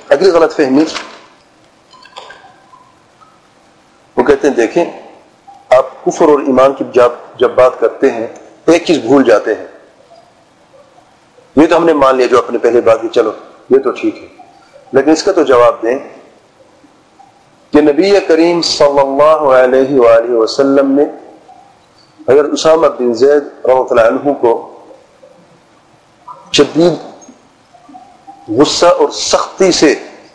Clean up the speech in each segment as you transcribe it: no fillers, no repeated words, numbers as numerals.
اگلی غلط فہمی وہ کہتے ہیں دیکھیں آپ کفر اور ایمان کی جب بات کرتے ہیں ایک چیز بھول جاتے ہیں. یہ تو ہم نے مان لیا جو اپنے پہلے بات کی، چلو یہ تو ٹھیک ہے، لیکن اس کا تو جواب دیں کہ نبی کریم صلی اللہ علیہ وآلہ وسلم نے اگر اسامہ بن زید رضی اللہ عنہ کو شدید غصہ اور سختی سے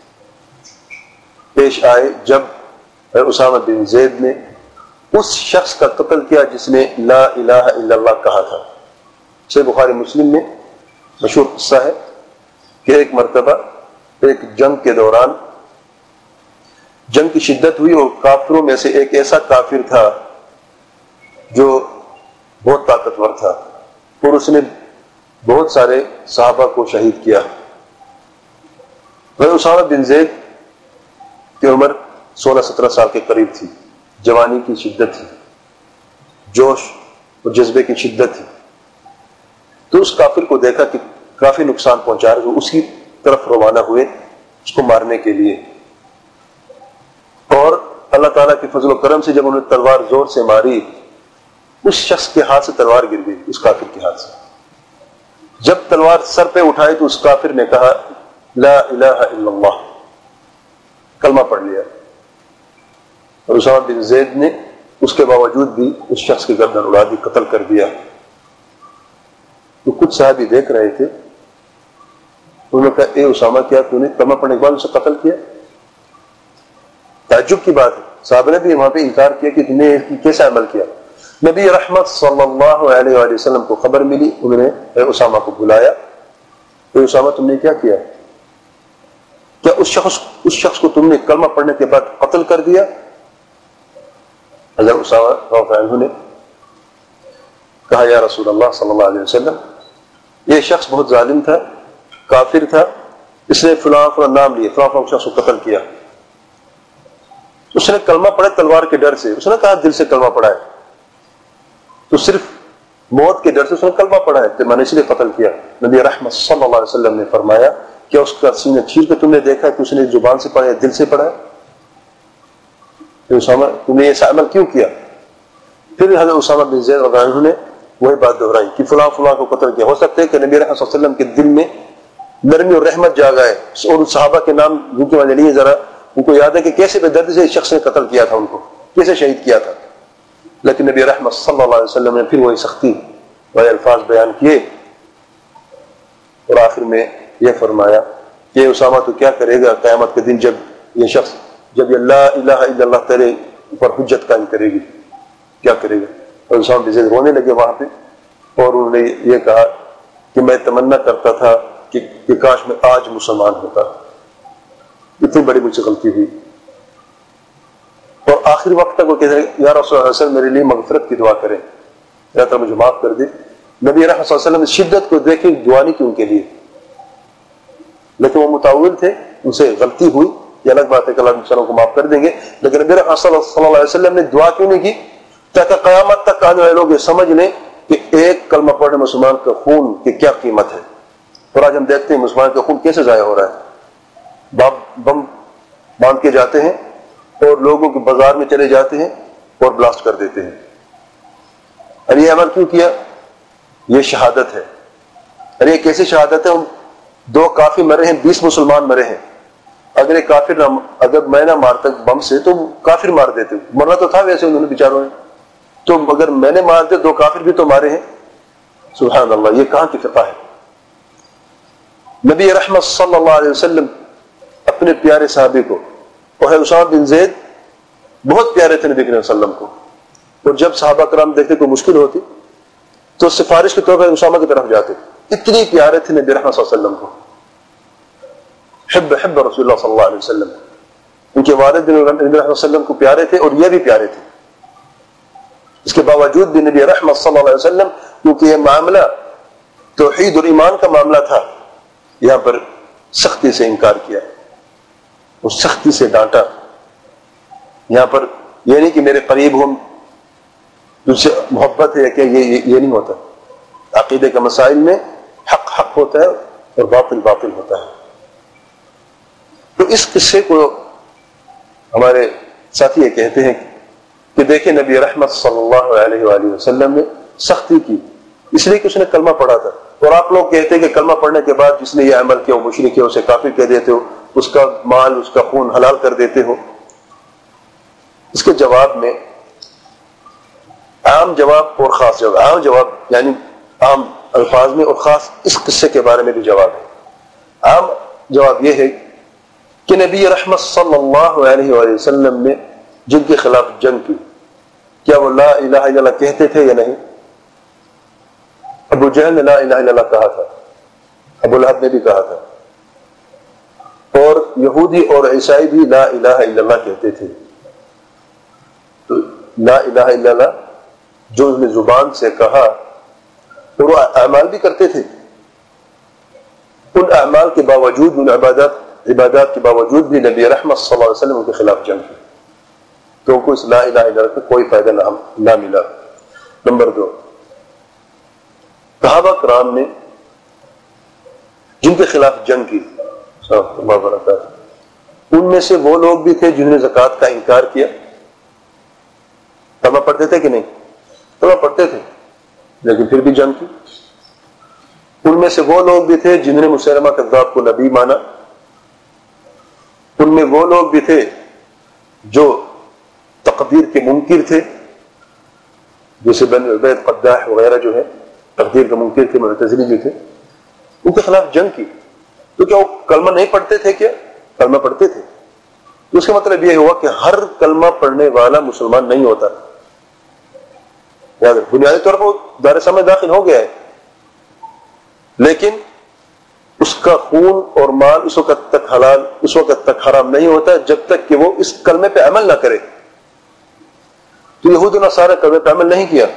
پیش آئے جب اسامہ بن زید نے اس شخص کا قتل کیا جس نے لا الہ الا اللہ کہا تھا. صحیح بخاری مسلم میں مشہور قصہ ہے کہ ایک مرتبہ ایک جنگ کے دوران جنگ کی شدت ہوئی اور کافروں میں سے ایک ایسا کافر تھا جو بہت طاقتور تھا اور اس نے بہت سارے صحابہ کو شہید کیا. اسامہ بن زید کی عمر 16-17 سال کے قریب تھی، جوانی کی شدت تھی، جوش اور جذبے کی شدت تھی. تو اس کافر کو دیکھا کہ کافی نقصان پہنچا رہا ہے، اس کی طرف روانہ ہوئے اس کو مارنے کے لیے. اور اللہ تعالیٰ کے فضل و کرم سے جب انہوں نے تلوار زور سے ماری، اس شخص کے ہاتھ سے تلوار گر گئی، اس کافر کے ہاتھ سے. جب تلوار سر پہ اٹھائی تو اس کافر نے کہا لا الہ الا اللہ، کلمہ پڑھ لیا. اور اسامہ بن زید نے اس کے باوجود بھی اس شخص کی گردن اڑا دی، قتل کر دیا. تو کچھ صحابی دیکھ رہے تھے، انہوں نے کہا اے اسامہ کیا تو نے کلمہ پڑھنے کے بعد اسے قتل کیا؟ تعجب کی بات ہے، صحابہ نے بھی وہاں پہ انکار کیا کہ تم نے کیسا عمل کیا. نبی رحمت صلی اللہ علیہ وآلہ وسلم کو خبر ملی، انہوں نے اے اسامہ کو بلایا. اے اسامہ تم نے کیا کیا؟ کیا اس شخص کو تم نے کلمہ پڑھنے کے بعد قتل کر دیا؟ حضرت اسامہ رضی اللہ عنہ نے کہا یا رسول اللہ صلی اللہ علیہ وسلم، یہ شخص بہت ظالم تھا، کافر تھا، اس نے فلاں فلاں نام لیے، فلاں فلاں شخص کو قتل کیا. اس نے کلمہ پڑھا تلوار کے ڈر سے، اس نے کہا دل سے کلمہ پڑھا ہے، تو صرف موت کے ڈر سے اس نے کلمہ پڑھا ہے تو میں نے اس لیے قتل کیا. نبی رحمت صلی اللہ علیہ وسلم نے فرمایا کیا اس کا سینہ چیر کے تم نے دیکھا کہ اس نے زبان سے پڑھا ہے دل سے پڑھا ہے؟ اسامہ تم نے ایسا عمل کیوں کیا؟ پھر حضرت اسامہ بن زید رضی اللہ عنہ نے وہی بات دہرائی کہ فلاں فلاں کو قتل کیا. ہو سکتا ہے کہ نبی رحمت صلی اللہ علیہ وسلم کے دل میں نرمی اور رحمت جاگ آئے اور صحابہ کے نام جن کے وجہ لیے ذرا ان کو یاد ہے کہ کیسے بے دردی سے اس شخص نے قتل کیا تھا، ان کو کیسے شہید کیا تھا. لیکن نبی رحمت صلی اللہ علیہ وسلم نے پھر وہی سختی والے الفاظ بیان کیے اور آخر میں یہ فرمایا کہ اسامہ تو کیا کرے گا قیامت کے دن جب یہ لا الہ الا اللہ تیرے اوپر حجت قائم کرے گی، کیا کرے گا؟ اور اسامہ بن زید رونے لگے وہاں پہ اور انہوں نے یہ کہا کہ میں تمنا کرتا تھا کہ کاش میں آج مسلمان ہوتا، اتنی بڑی مجھ سے غلطی ہوئی. اور آخری وقت تک وہ کہتے ہیں یا رسول اللہ صلی اللہ علیہ وسلم میرے لیے مغفرت کی دعا کریں، یا تو مجھے معاف کر دے. نبی رحمت صلی اللہ علیہ وسلم شدت کو دیکھیں دعا نہیں کی ان کے لیے، لیکن وہ متعول تھے، ان سے غلطی ہوئی، یہ الگ بات ہے کہ اللہ مسلموں کو معاف کر دیں گے. لیکن نبی رحمت صلی اللہ علیہ وسلم نے دعا کیوں نہیں کی؟ تاکہ قیامت تک آنے والے لوگ یہ سمجھ لیں کہ ایک کلمہ پڑھنے مسلمان کا خون کی کیا قیمت ہے. اور آج ہم دیکھتے ہیں مسلمان کا خون کیسے ضائع ہو رہا ہے. بم باندھ کے جاتے ہیں اور لوگوں کے بازار میں چلے جاتے ہیں اور بلاسٹ کر دیتے ہیں. اور یہ عمل کیوں کیا؟ یہ شہادت ہے. اور یہ کیسی شہادت ہے؟ 2 کافر مرے ہیں، 20 مسلمان مرے ہیں. اگر ایک کافر اگر میں نہ مارتا بم سے تو کافر مار دیتے، مرنا تو تھا ویسے انہوں نے بیچاروں نے، تو اگر میں نے مارتے 2 کافر بھی تو مارے ہیں. سبحان اللہ، یہ کہاں کی فقہ ہے؟ نبی رحمت صلی اللہ علیہ وسلم اپنے پیارے صحابی کو، اور اسامہ بن زید بہت پیارے تھے نبی کریم صلی اللہ علیہ وسلم کو، اور جب صحابہ کرام دیکھتے کوئی مشکل ہوتی تو سفارش کے طور پر اسامہ کی طرف جاتے. اتنی پیارے تھے نبی رحمت صلی اللہ علیہ وسلم کو. حب رسول اللہ صلی اللہ علیہ وسلم، ان کے والد نبی رحمت صلی اللہ علیہ وسلم کو پیارے تھے اور یہ بھی پیارے تھے. اس کے باوجود بھی نبی رحمت صلی اللہ علیہ وسلم، کیونکہ یہ معاملہ توحید اور ایمان کا معاملہ تھا، یہاں پر سختی سے انکار کیا اور سختی سے ڈانٹا. یہاں پر یہ نہیں کہ میرے قریب ہوں تجھ سے محبت ہے کہ یہ نہیں ہوتا. عقیدے کے مسائل میں حق ہوتا ہے اور باطل ہوتا ہے. تو اس قصے کو ہمارے ساتھی یہ کہتے ہیں کہ دیکھیں نبی رحمت صلی اللہ علیہ وآلہ وسلم نے سختی کی اس لیے کہ اس نے کلمہ پڑھا تھا، اور آپ لوگ کہتے ہیں کہ کلمہ پڑھنے کے بعد جس نے یہ عمل کیا وہ مشرک ہے، اسے کافر کہہ دیتے ہو، اس کا مال اس کا خون حلال کر دیتے ہو۔ اس کے جواب میں عام جواب اور خاص جواب، عام جواب یعنی عام الفاظ میں اور خاص اس قصے کے بارے میں بھی جواب ہے۔ عام جواب یہ ہے کہ نبی رحمت صلی اللہ علیہ وآلہ وسلم نے جن کے خلاف جنگ کی کیا وہ لا الہ الا اللہ کہتے تھے یا نہیں؟ ابو جہل نے لا الہ الا اللہ کہا تھا، ابو لہب نے بھی کہا تھا، اور یہودی اور عیسائی بھی لا الہ الا اللہ کہتے تھے۔ تو لا الہ الا اللہ جو انہوں نے زبان سے کہا اور وہ اعمال بھی کرتے تھے، ان اعمال کے باوجود، ان عبادات کے باوجود بھی نبی رحمت صلی اللہ علیہ وسلم ان کے خلاف جنگ کی، تو ان کو اس لا الہ الا اللہ کا کوئی فائدہ نہ ملا۔ نمبر 2، صحابہ کرام نے جن کے خلاف جنگ کی اللہ برکاتہ، ان میں سے وہ لوگ بھی تھے جنہوں نے زکوٰۃ کا انکار کیا۔ کلمہ پڑھتے تھے کہ نہیں؟ کلمہ پڑھتے تھے لیکن پھر بھی جنگ کی۔ ان میں سے وہ لوگ بھی تھے جنہوں نے مسیلمہ کذاب کو نبی مانا۔ ان میں وہ لوگ بھی تھے جو تقدیر کے منکر تھے، جیسے بن عبید قداح وغیرہ جو ہے تقدیر کے منکر تھے، معتزلی جو تھے، ان کے خلاف جنگ کی۔ تو کیا وہ کلمہ نہیں پڑھتے تھے؟ کیا کلمہ پڑھتے تھے؟ تو اس کا مطلب یہ ہوا کہ ہر کلمہ پڑھنے والا مسلمان نہیں ہوتا۔ بنیادی طور پر دار اسلام میں داخل ہو گیا ہے، لیکن اس کا خون اور مال اس وقت تک حلال، اس وقت تک حرام نہیں ہوتا جب تک کہ وہ اس کلمے پہ عمل نہ کرے۔ تو یہود و نصارہ کلمے پہ عمل نہیں کیا،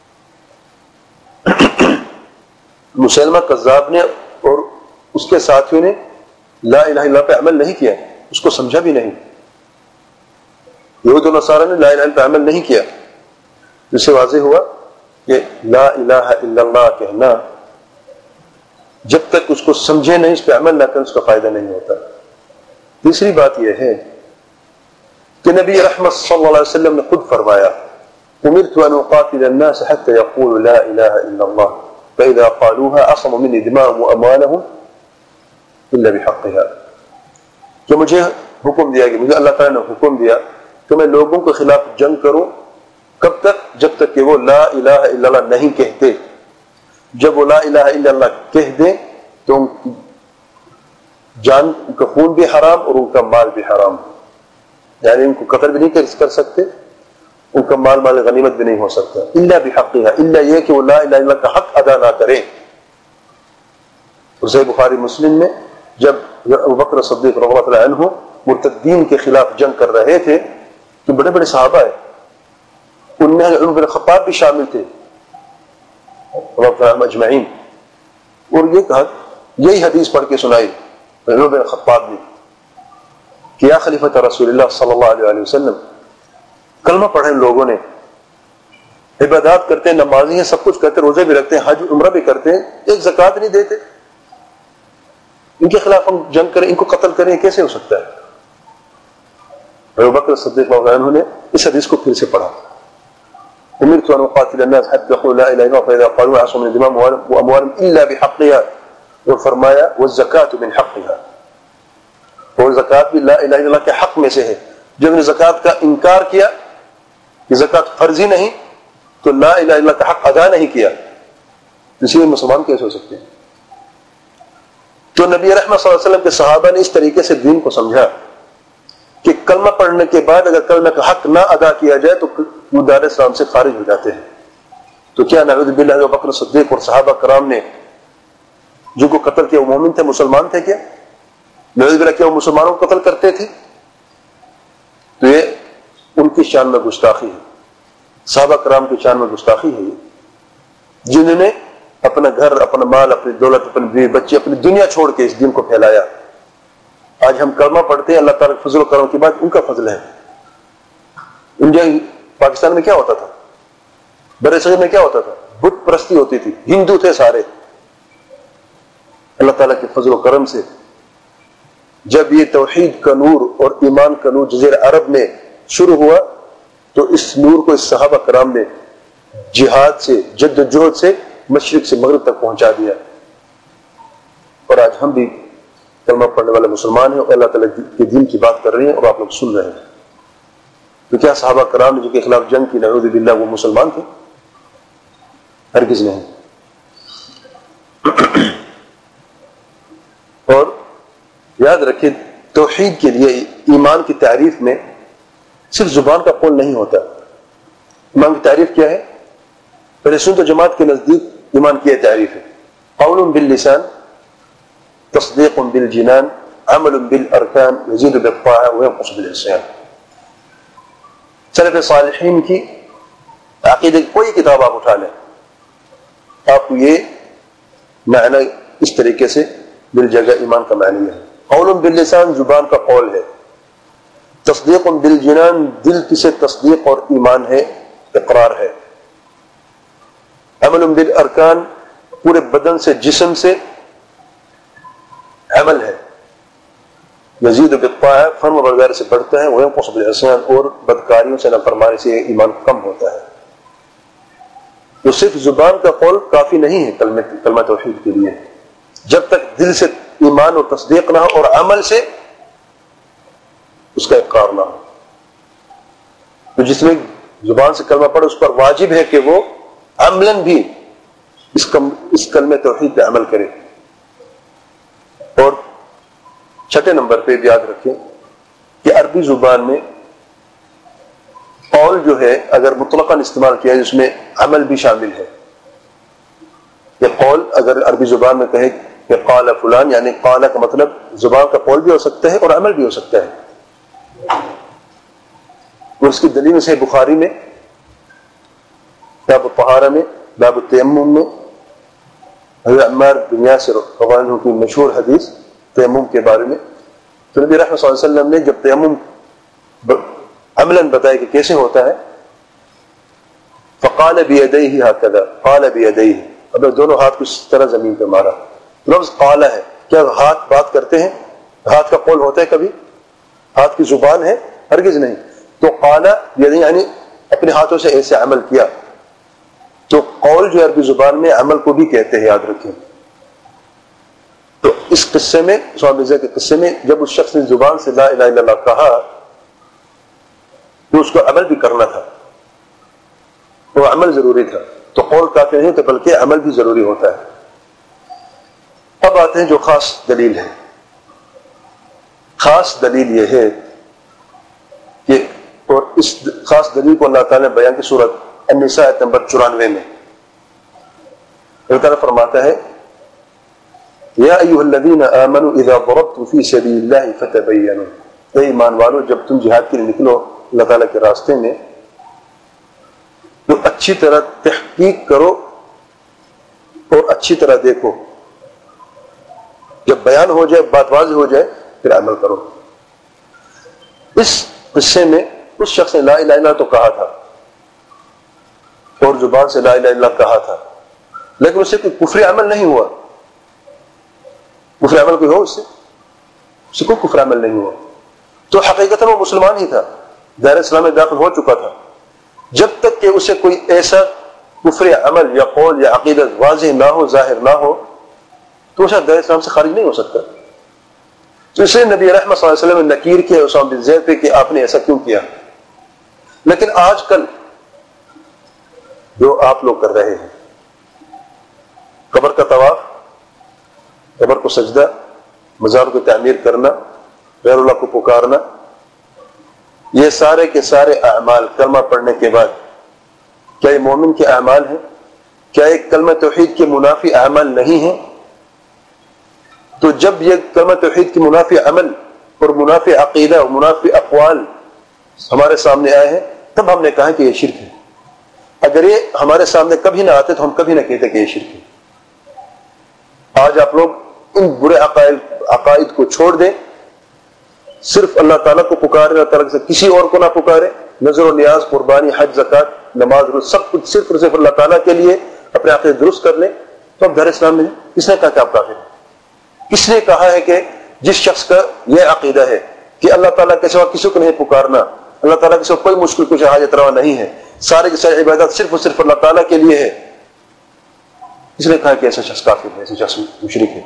مسلمہ کذاب نے اور اس کے ساتھیوں نے لا الہ الا اللہ پہ عمل نہیں کیا، اس کو سمجھا بھی نہیں۔ یہود و نصارہ نے لا الہ الا اللہ پہ عمل نہیں کیا، جس سے واضح ہوا کہ لا الہ الا اللہ کہنا جب تک اس کو سمجھے نہیں، اس پہ عمل نہ کرے، اس کا فائدہ نہیں ہوتا۔ تیسری بات یہ ہے کہ نبی رحمت صلی اللہ علیہ وسلم نے خود فرمایا امرت ان اقاتل الناس حتى يقولوا لا الہ الا اللہ فاذا قالوها عصموا مني دماءهم واموالهم الا بحقها، کہ مجھے حکم دیا کہ مجھے اللہ تعالیٰ نے حکم دیا کہ میں لوگوں کے خلاف جنگ کروں، کب تک؟ جب تک کہ وہ لا الہ الا اللہ نہیں کہتے۔ جب وہ لا الہ الا اللہ کہہ دیں تو ان کی جان، ان کا خون بھی حرام اور ان کا مال بھی حرام، یعنی ان کو قتل بھی نہیں کر سکتے، ان کا مال غنیمت بھی نہیں ہو سکتا، الا بحقها، الا یہ کہ وہ لا الہ الا اللہ کا حق ادا نہ کریں۔ صحیح بخاری مسلم میں جب ابو بکر صدیق رضی اللہ عنہ مرتدین کے خلاف جنگ کر رہے تھے تو بڑے بڑے صحابہ ہیں، ان میں عمر بن خطاب بھی شامل تھے اجمعین، اور یہ کہا، یہی حدیث پڑھ کے سنائی عمر بن خطاب نے کہ یا خلیفۃ رسول اللہ صلی اللہ علیہ وسلم، کلمہ پڑھے لوگوں نے، عبادات کرتے ہیں، نمازی ہیں، سب کچھ کرتے، روزے بھی رکھتے ہیں، حج عمرہ بھی کرتے ہیں، ایک زکوٰۃ نہیں دیتے، ان کے خلاف ہم جنگ کریں، ان کو قتل کریں، کیسے ہو سکتا ہے؟ ابو بکر صدیق رضی اللہ عنہ نے اس حدیث کو پھر سے پڑھا، امرت ان اقاتل الناس حتى يقولوا لا اله الا الله فاذا قالوا عصموا من دماءهم واموالهم الا بحقها، اور فرمایا والزکاۃ من حقها، اور زکوٰۃ بھی لا الہ الا اللہ کے حق میں سے ہے۔ جب نے زکوٰۃ کا انکار کیا کہ زکوٰۃ فرضی نہیں تو لا الہ الا اللہ کا حق ادا نہیں کیا، اسی لیے مسلمان کیسے ہو سکتے ہیں؟ تو نبی رحمت صلی اللہ علیہ وسلم کے صحابہ نے اس طریقے سے دین کو سمجھا کہ کلمہ پڑھنے کے بعد اگر کلمہ کا حق نہ ادا کیا جائے تو وہ دار اسلام سے خارج ہو جاتے ہیں۔ تو کیا نعوذ باللہ ابو بکر صدیق اور صحابہ کرام نے جن کو قتل کیا وہ مومن تھے، مسلمان تھے؟ کیا نعوذ باللہ کیا وہ مسلمانوں کو قتل کرتے تھے؟ تو یہ ان کی شان میں گستاخی ہے، صحابہ کرام کی شان میں گستاخی ہے، یہ جنہوں نے اپنا گھر، اپنا مال، اپنی دولت، اپنے بیوی بچے، اپنی دنیا چھوڑ کے اس دین کو پھیلایا۔ آج ہم کلمہ پڑھتے ہیں، اللہ تعالیٰ کے فضل و کرم کی بات، ان کا فضل ہے۔ انڈیا پاکستان میں کیا ہوتا تھا، برے صغیر میں کیا ہوتا تھا؟ بت پرستی ہوتی تھی، ہندو تھے سارے۔ اللہ تعالیٰ کے فضل و کرم سے جب یہ توحید کا نور اور ایمان کا نور جزیرہ عرب میں شروع ہوا تو اس نور کو اس صحابہ کرام نے جہاد سے، جد و جہد سے مشرق سے مغرب تک پہنچا دیا. اور آج ہم بھی کلمہ پڑھنے والے مسلمان ہیں اور اللہ تعالیٰ کے دین کی بات کر رہے ہیں اور آپ لوگ سن رہے ہیں. تو کیا صحابہ کرام نے جو کے خلاف جنگ کی نعوذ باللہ وہ مسلمان تھے؟ ہرگز نہیں. اور یاد رکھیں توحید کے لیے ایمان کی تعریف میں صرف زبان کا قول نہیں ہوتا. ایمان کی تعریف کیا ہے؟ پہلے سنت و جماعت کے نزدیک ایمان کی تعریف ہے قول باللسان، تصدیق بالجنان، عمل بالارکان، یزید بالطاعہ وینقص بالعصیان. سلف صالحین کی عقیدے کی کوئی کتاب آپ اٹھا لیں، آپ کو یہ معنی اس طریقے سے مل جائے گا. ایمان کا معنی ہے قول باللسان، زبان کا قول ہے. تصدیق بالجنان، دل کی سے تصدیق اور ایمان ہے، اقرار ہے. عمل بالارکان، پورے بدن سے جسم سے عمل ہے. یزید بالطاعہ، فرما برداری سے بڑھتا ہے. وینقص بالعصیان، اور بدکاریوں سے نافرمانی سے ایمان کم ہوتا ہے. تو صرف زبان کا قول کافی نہیں ہے کلمہ توحید کے لیے، جب تک دل سے ایمان اور تصدیق نہ ہو اور عمل سے اس کا اقرار نہ ہو. تو جس نے زبان سے کلمہ پڑھا اس پر واجب ہے کہ وہ عملاً بھی اس کلمہ توحید پہ عمل کرے. اور چھٹے نمبر پہ بھی یاد رکھیں کہ عربی زبان میں قول جو ہے اگر مطلقاً استعمال کیا جس میں عمل بھی شامل ہے. یہ قول اگر عربی زبان میں کہے کہ قال فلان، یعنی قال کا مطلب زبان کا قول بھی ہو سکتا ہے اور عمل بھی ہو سکتا ہے. اور اس کی دلیل سے بخاری میں باب الطہارہ میں، باب التیمم میں حضرت عمار بن یاسر رضی اللہ عنہ کی مشہور حدیث تیمم کے بارے میں، تو نبی رحمۃ صلی اللہ علیہ وسلم نے جب تیمم عملاً بتایا کہ کیسے ہوتا ہے، فقال بیدیہ ہکذا، قال بیدیہ، اب دونوں ہاتھ کو اس طرح زمین پہ مارا. لفظ قال ہے. کیا ہاتھ بات کرتے ہیں؟ ہاتھ کا قول ہوتا ہے کبھی؟ ہاتھ کی زبان ہے؟ ہرگز نہیں. تو قال یعنی اپنے ہاتھوں سے ایسے عمل کیا. تو قول جو عربی زبان میں عمل کو بھی کہتے ہیں، یاد رکھیں. تو اس قصے میں، اسامہ بن زید کے قصے میں، جب اس شخص نے زبان سے لا الہ الا اللہ کہا تو اس کو عمل بھی کرنا تھا، وہ عمل ضروری تھا. تو قول کافی نہیں ہوتا بلکہ عمل بھی ضروری ہوتا ہے. اب آتے ہیں جو خاص دلیل ہے. خاص دلیل یہ ہے کہ، اور اس خاص دلیل کو اللہ تعالیٰ نے بیان کی سورۃ النساء آیت نمبر 94 میں اللہ تعالیٰ فرماتا ہے یا ایھا الذین آمنوا اذا ضربتم فی سبیل اللہ فتبینوا. اے ایمان والو، جب تم جہاد کے لیے نکلو اللہ تعالیٰ کے راستے میں تو اچھی طرح تحقیق کرو اور اچھی طرح دیکھو. جب بیان ہو جائے، بات واضح ہو جائے، پھر عمل کرو. اس قصے میں اس شخص نے لا الہ الا اللہ تو کہا تھا اور زبان سے لا الہ الا اللہ کہا تھا، لیکن اس سے کوئی کفر عمل نہیں ہوا. کفر عمل کوئی ہو اس سے کوئی کفر عمل نہیں ہوا. تو حقیقتاً وہ مسلمان ہی تھا، دائرہ اسلام میں داخل ہو چکا تھا. جب تک کہ اسے کوئی ایسا کفر عمل یا قول یا عقیدت واضح نہ ہو، ظاہر نہ ہو، تو وہ شاید دائرہ اسلام سے خارج نہیں ہو سکتا. تو اس لیے نبی رحمۃ صلی اللہ علیہ وسلم نے نکیر کیا اسامہ بن زید پہ کہ آپ نے ایسا کیوں کیا. لیکن آج کل جو آپ لوگ کر رہے ہیں، قبر کا طواف، قبر کو سجدہ، مزار کو تعمیر کرنا، غیر اللہ کو پکارنا، یہ سارے کے سارے اعمال کلمہ پڑھنے کے بعد کیا یہ مومن کے اعمال ہیں؟ کیا یہ کلمہ توحید کے منافی اعمال نہیں ہیں؟ تو جب یہ کلمہ توحید کی منافی عمل اور منافی عقیدہ اور منافی اقوال ہمارے سامنے آئے ہیں، تب ہم نے کہا کہ یہ شرک ہے. اگر یہ ہمارے سامنے کبھی نہ آتے تو ہم کبھی نہ کہتے کہ یہ شرک ہے. آج آپ لوگ ان برے عقائد کو چھوڑ دیں، صرف اللہ تعالیٰ کو پکارے، اللہ تعالیٰ سے کسی اور کو نہ پکارے. نظر و نیاز، قربانی، حج، زکات، نماز، روزہ، سب کچھ صرف اور صرف اللہ تعالیٰ کے لیے اپنے عقیدے درست کر لیں، تو اب دار اسلام میں کس نے کہا کہ آپ کافر ہیں؟ کس نے کہا ہے کہ جس شخص کا یہ عقیدہ ہے کہ اللہ تعالیٰ کے سوا کسی کو نہیں پکارنا، اللہ تعالیٰ کے سوا کوئی مشکل کچھ حاجت روا نہیں ہے، سارے کی ساری عبادت صرف اور صرف اللہ تعالیٰ کے لیے ہے، اس نے کہا کہ ایسا شخص کافر ہے، ایسا شخص مشرک ہے۔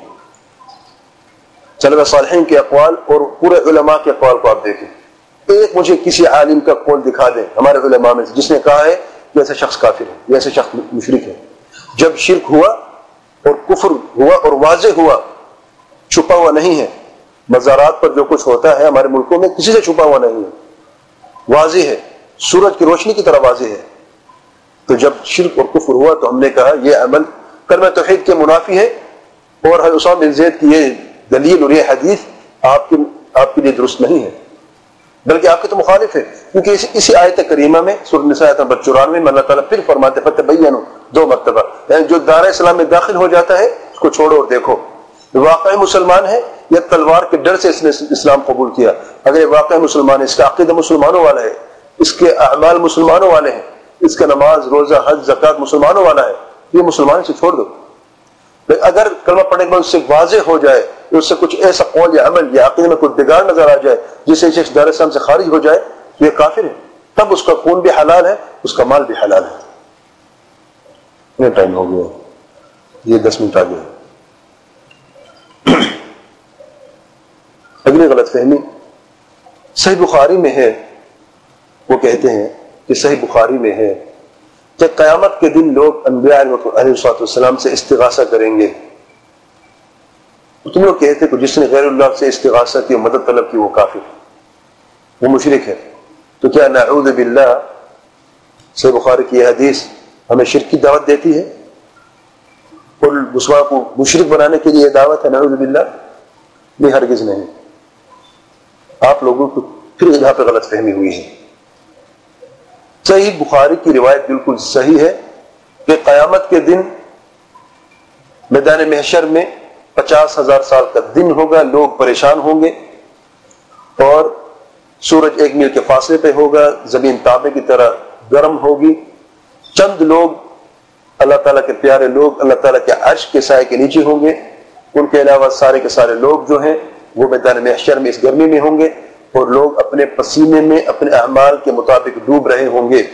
سلف صالحین کے اقوال اور پورے علماء کے اقوال کو آپ دیکھیں، ایک مجھے کسی عالم کا قول دکھا دیں ہمارے علماء میں سے جس نے کہا ہے کہ ایسا شخص کافر ہے، یہ ایسا شخص مشرک ہے۔ جب شرک ہوا اور کفر ہوا اور واضح ہوا، چھپا ہوا نہیں ہے، مزارات پر جو کچھ ہوتا ہے ہمارے ملکوں میں کسی سے چھپا ہوا نہیں ہے، واضح ہے، سورج کی روشنی کی طرح واضح ہے۔ تو جب شرک اور کفر ہوا تو ہم نے کہا یہ عمل کلمہ توحید کے منافی ہے، اور حضرت اسامہ بن زید کی یہ دلیل اور یہ حدیث آپ کے لیے درست نہیں ہے، بلکہ آپ کے تو مخالف ہے، کیونکہ اسی آیت کریمہ میں سورۃ النساء آیت نمبر 94 میں اللہ تعالیٰ پھر فرماتے فتبینوا 2 مرتبہ، یعنی جو دار اسلام میں داخل ہو جاتا ہے اس کو چھوڑو اور دیکھو واقعی مسلمان ہے یا تلوار کے ڈر سے اس نے اسلام قبول کیا۔ اگر یہ واقعی مسلمان ہے، اس کا عقیدہ مسلمانوں والا ہے، اس کے اعمال مسلمانوں والے ہیں، اس کا نماز روزہ حج زکوٰۃ مسلمانوں والا ہے، یہ مسلمان سے چھوڑ دو۔ اگر کلمہ پڑھنے کے بعد اس سے واضح ہو جائے کہ اس سے کچھ ایسا قول یا عمل یا عقیدے میں کوئی بگاڑ نظر آ جائے جس سے شخص دار اسلام سے خارج ہو جائے تو یہ کافر ہے، تب اس کا خون بھی حلال ہے، اس کا مال بھی حلال ہے۔ یہ ٹائم ہو گیا، یہ 10 منٹ آگے۔ اگلی غلط فہمی صحیح بخاری میں ہے، وہ کہتے ہیں کہ صحیح بخاری میں ہے کہ قیامت کے دن لوگ انبیاء علیہ السلام سے استغاثہ کریں گے۔ تم لوگ کہتے کہ جس نے غیر اللہ سے استغاثہ کی مدد طلب کی وہ کافر، وہ مشرک ہے، تو کیا نعوذ باللہ صحیح بخاری کی یہ حدیث ہمیں شرک کی دعوت دیتی ہے اور مسلمان کو مشرک بنانے کے لیے یہ دعوت ہے؟ نعوذ باللہ، نہیں، ہرگز نہیں۔ آپ لوگوں کو پھر یہاں پہ غلط فہمی ہوئی ہے۔ صحیح بخاری کی روایت بالکل صحیح ہے کہ قیامت کے دن میدان محشر میں 50,000 سال کا دن ہوگا، لوگ پریشان ہوں گے اور سورج 1 میل کے فاصلے پہ ہوگا، زمین تانبے کی طرح گرم ہوگی، چند لوگ اللہ تعالیٰ کے پیارے لوگ اللہ تعالیٰ کے عرش کے سائے کے نیچے ہوں گے، ان کے علاوہ سارے کے سارے لوگ جو ہیں وہ میدان محشر میں اس گرمی میں ہوں گے، اور لوگ اپنے پسینے میں اپنے اعمال کے مطابق ڈوب رہے ہوں گے،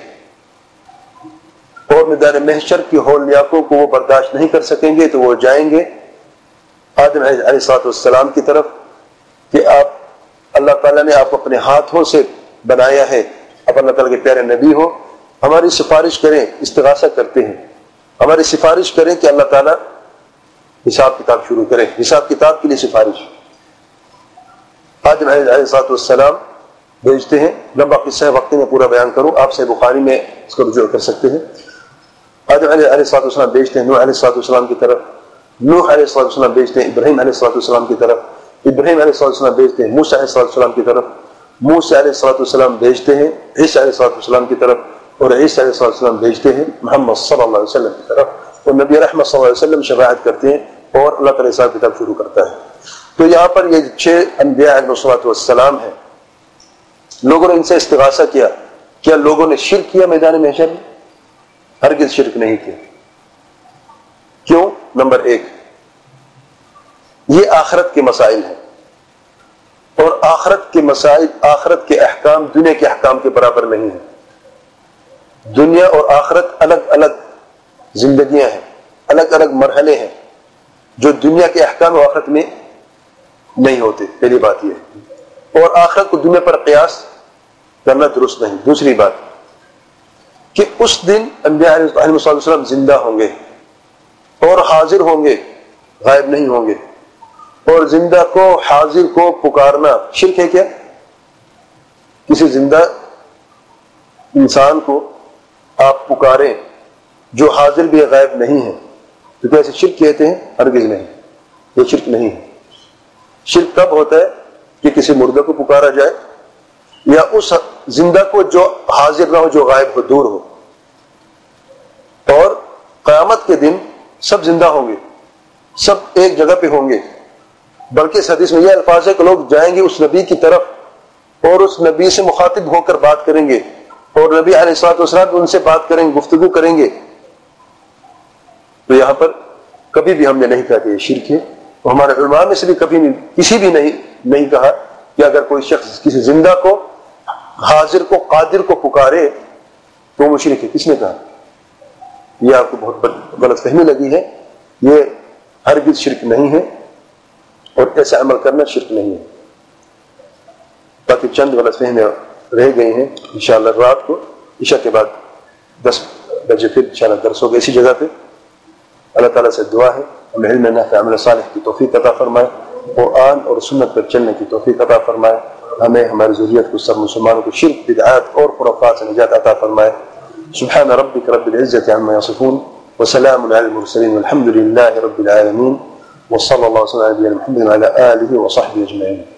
اور میدان محشر کی ہولناکوں کو وہ برداشت نہیں کر سکیں گے، تو وہ جائیں گے آدم علیہ السلام کی طرف کہ آپ اللہ تعالیٰ نے آپ کو اپنے ہاتھوں سے بنایا ہے، آپ اللہ تعالیٰ کے پیارے نبی ہو، ہماری سفارش کریں، استغاثہ کرتے ہیں، ہماری سفارش کریں کہ اللہ تعالیٰ حساب کتاب شروع کریں، حساب کتاب کے لیے سفارش۔ آدم علیہ السلام بھیجتے ہیں، لمبا قصہ ہے، وقت میں پورا بیان کروں، آپ سے بخاری میں اس کو رجوع کر سکتے ہیں۔ آدم علیہ السلام بھیجتے ہیں نوح علیہ السلام کی طرف، نوح علیہ السلام بھیجتے ہیں ابراہیم علیہ السلام کی طرف، ابراہیم علیہ السلام بھیجتے ہیں موسیٰ علیہ السلام کی طرف، موسیٰ علیہ السلام بھیجتے ہیں عیسیٰ علیہ السلام کی طرف، اور عیسیٰ علیہ السلام بھیجتے ہیں محمد صلی اللہ علیہ وسلم کی طرف، اور نبی رحمت صلی اللہ علیہ وسلم شفاعت کرتے ہیں اور اللہ تعالیٰ حساب کتاب شروع کرتا ہے۔ تو یہاں پر یہ 6 انبیاء علیہ السلام ہیں، لوگوں نے ان سے استغاثہ کیا، کیا لوگوں نے شرک کیا میدان محشر میں؟ ہرگز شرک نہیں کیا۔ کیوں؟ نمبر 1، یہ آخرت کے مسائل ہیں، اور آخرت کے مسائل، آخرت کے احکام دنیا کے احکام کے برابر نہیں ہیں۔ دنیا اور آخرت الگ الگ زندگیاں ہیں، الگ الگ مرحلے ہیں، جو دنیا کے احکام و آخرت میں نہیں ہوتے، پہلی بات یہ ہے، اور آخرت کو دنیا پر قیاس کرنا درست نہیں۔ دوسری بات کہ اس دن انبیاء علیہ السلام زندہ ہوں گے اور حاضر ہوں گے، غائب نہیں ہوں گے، اور زندہ کو حاضر کو پکارنا شرک ہے کیا؟ کسی زندہ انسان کو آپ پکاریں جو حاضر بھی غائب نہیں ہے تو کیا اسے شرک کہتے ہیں؟ ہرگز نہیں، یہ شرک نہیں ہے۔ شرک تب ہوتا ہے کہ کسی مردہ کو پکارا جائے یا اس زندہ کو جو حاضر نہ ہو، جو غائب ہو، دور ہو۔ اور قیامت کے دن سب زندہ ہوں گے، سب ایک جگہ پہ ہوں گے، بلکہ اس حدیث میں یہ الفاظ ہے کہ لوگ جائیں گے اس نبی کی طرف اور اس نبی سے مخاطب ہو کر بات کریں گے، اور نبی علیہ الصلوۃ والسلام ان سے بات کریں گے، گفتگو کریں گے۔ تو یہاں پر کبھی بھی ہم نے نہیں کہا کہ یہ شرک ہے، ہمارے علماء میں سے بھی کبھی کسی بھی نہیں کہا کہ اگر کوئی شخص کسی زندہ کو، حاضر کو، قادر کو پکارے تو مشرک ہے. کس نے کہا؟ یہ آپ کو بہت غلط فہمی لگی ہے. یہ ہرگز شرک نہیں ہے اور ایسا عمل کرنا شرک نہیں ہے. باقی چند غلط فہمیاں رہ گئی ہیں. انشاءاللہ رات کو عشاء کے بعد 10 بجے پھر انشاءاللہ درس ہوگا اسی جگہ پہ. اللہ تعالیٰ سے دعا ہے ہمیں علم نافع عمل صالح کی توفیق عطا فرمائے، قرآن اور سنت پر چلنے کی توفیق عطا فرمائے، ہمیں ہماری ذریت کو، سب مسلمانوں کو شرک، بدعات اور خرافات سے نجات عطا فرمائے. سبحان ربک رب العزة عما يصفون وسلام على المرسلين والحمد لله رب العالمين وصلى الله وسلم على نبينا محمد وعلى آله وصحبه أجمعين.